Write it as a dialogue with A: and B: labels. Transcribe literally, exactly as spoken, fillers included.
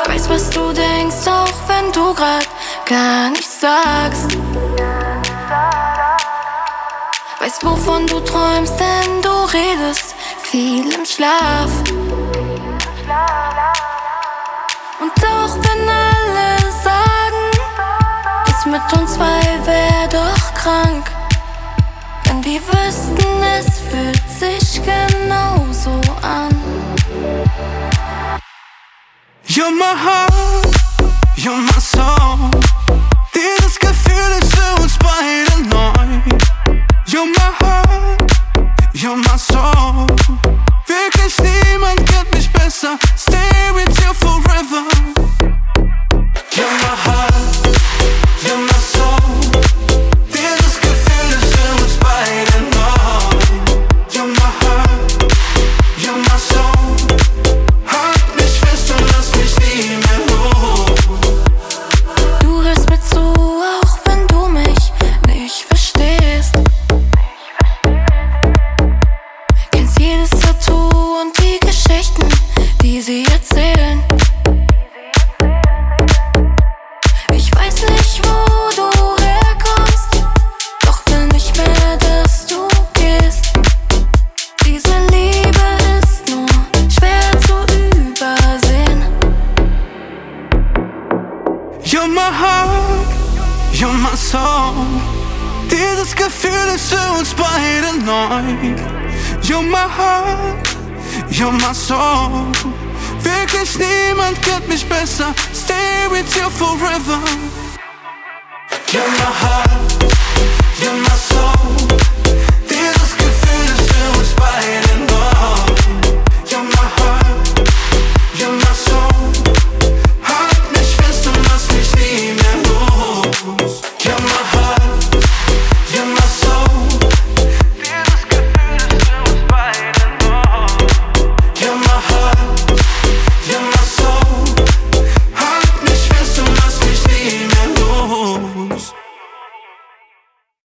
A: Weiß, was du denkst, auch wenn du grad gar nichts sagst. Weiß, wovon du träumst, denn du redest viel im Schlaf. Und auch wenn alle sagen, das mit uns zwei wär doch krank, wenn die wüssten, es fühlt sich genauso an.
B: You're my heart, you're my soul. Dieses Gefühl ist für uns beide neu. You're my heart, you're my soul. Wirklich niemand kennt mich besser. Stay with you forever. You're my heart, you're my soul. Dieses Gefühl ist für uns beide neu. You're my heart, you're my soul. Halt mich fest und lass mich nie mehr los.
A: Du hörst mir zu, auch wenn du mich nicht verstehst. Kennst jedes Tattoo und die Geschichten, die sie erzählen. Ich weiß nicht, wo du herkommst, doch will nicht mehr, dass du gehst. Diese Liebe ist nur schwer zu übersehen.
B: You're my heart, you're my soul. Dieses Gefühl ist für uns beide neu. You're my heart, you're my soul. Wirklich niemand kennt mich besser. Stay with you forever. You're my heart, you're my soul. Dieses Gefühl ist für uns beide neu.